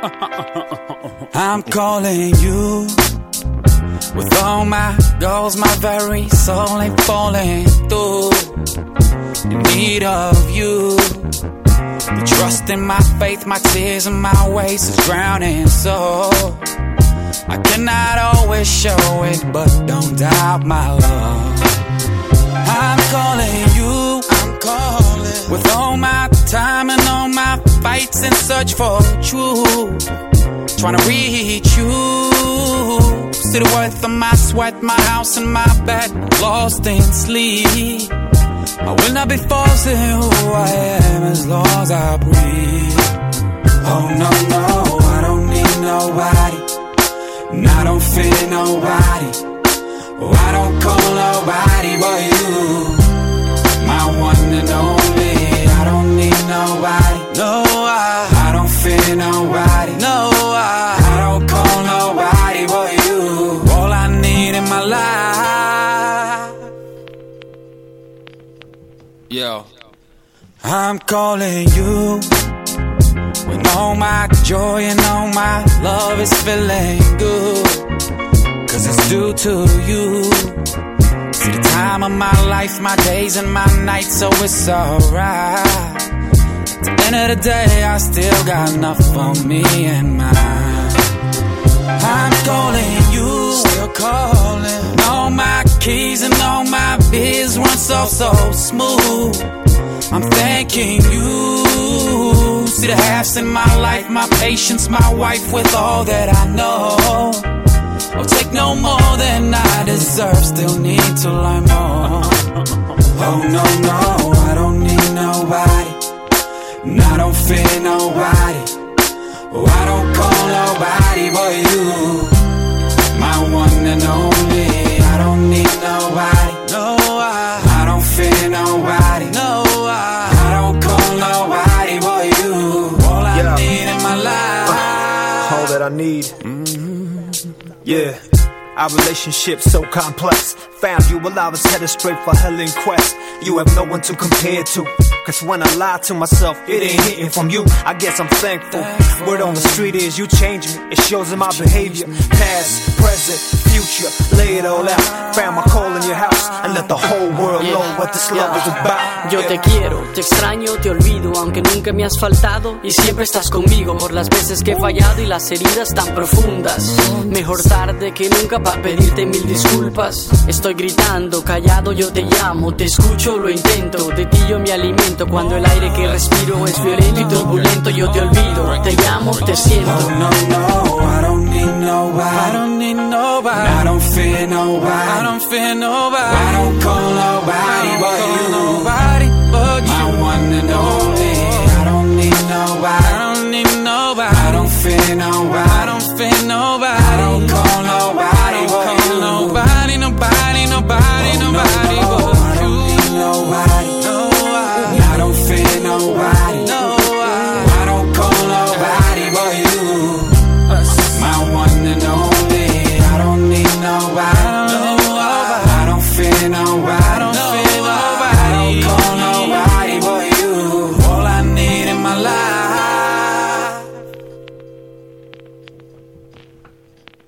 I'm calling you with all my goals, my very soul ain't falling through. In need of you, the trust in my faith, my tears and my ways is drowning. So I cannot always show it, but don't doubt my love. I'm calling you, with all my time and all my fights in search for truth. Trying to reach you. See the worth of my sweat, my house and my bed, lost in sleep. I will not be forcing who I am as long as I breathe. Oh no, no, I don't need nobody, and I don't fear nobody. Oh, I don't call nobody but you, my one and only. I don't need nobody, no, I don't fear nobody, no, I don't call nobody but you. All I need in my life. Yo, I'm calling you when all my joy and all my love is feeling good, 'cause it's due to you. See the time of my life, my days and my nights, so it's alright. At the end of the day, I still got enough for me and mine. I'm calling you, still calling. All my keys and all my biz run so smooth. I'm thanking you. See the halves in my life, my patience, my wife with all that I know. I'll take no more than I deserve, still need to learn more. Oh no, no, I don't need nobody, and I don't fear nobody. Oh, I don't call nobody but you, my one and only. I don't need nobody, no, I don't fear nobody, no, I don't call nobody but you. All I need in my life, all that I need. Yeah, our relationship's so complex. Found you while I was headed straight for hell in quest. You have no one to compare to, 'cause when I lie to myself, it ain't hitting from you. I guess I'm thankful. Word on the street is you change me. It shows in my behavior. Past, present, future, lay it all out. Found my call in your house and let the whole world know what this love is about. Yo te quiero, te extraño, te olvido, aunque nunca me has faltado y siempre estás conmigo por las veces que he fallado y las heridas tan profundas. Mejor tarde que nunca para pedirte mil disculpas. Estoy gritando, callado, yo te llamo, te escucho, lo intento, de ti yo me alimento. Cuando el aire que respiro es violento y turbulento, yo te olvido, te llamo, te siento. Oh no, no, I don't need nobody, I don't need nobody, I don't fear nobody, I don't fear nobody, I don't call nobody but you, my one and only.